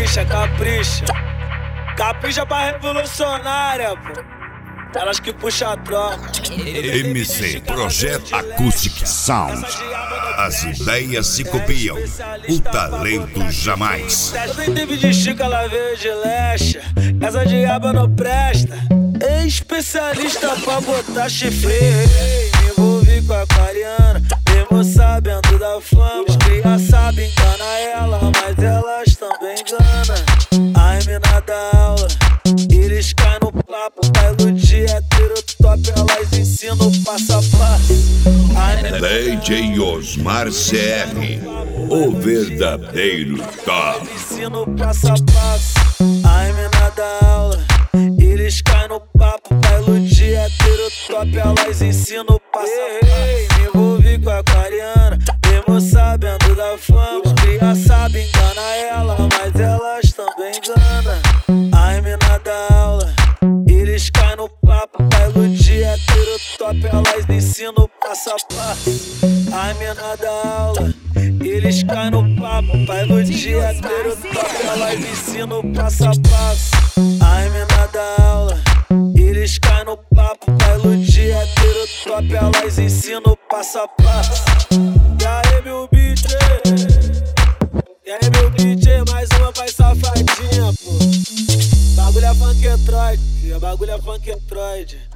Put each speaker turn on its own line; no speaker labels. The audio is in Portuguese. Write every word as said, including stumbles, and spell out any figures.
capricha, capricha. Capricha pra revolucionária, pô. Elas que puxam a troca.
M C Projeto Acoustic Sound. As ideias se copiam, o talento jamais.
Nem teve de Chica, ela veio de Lecha. Essa diaba não presta. Especialista pra botar chifre. Me envolvi com a aquariana, mesmo sabendo da fama. Os cria sabem enganar ela, mas elas também enganam. Ai, mina da aula, eles caem no papo. Vai iludir, hétero top, elas ensinam o passo a passo.
D J Osmar C R, o verdadeiro top.
Ensino o passo a passo. Ai, mina da aula, eles caem no papo. Vai iludir, hétero top, elas ensinam o passo a passo. Me envolvi com a aquariana, mesmo sabendo da fama. Os cria sabem enganar ela, mas elas também enganam. Ai, mina da aula, eles caem no papo. Vai iludir, hétero top, elas ensinam o passo a passo. Ai, mina da aula, eles caem no papo. Vai iludir, hétero top, elas ensinam o passo a passo. Ai, mina da aula, eles caem no papo. Vai iludir, hétero top, elas ensinam o passo a passo. E aí, meu beat? E aí, meu beat? Mais uma vai safadinha, pô. Bagulho é funk Android, bagulho é funk Android.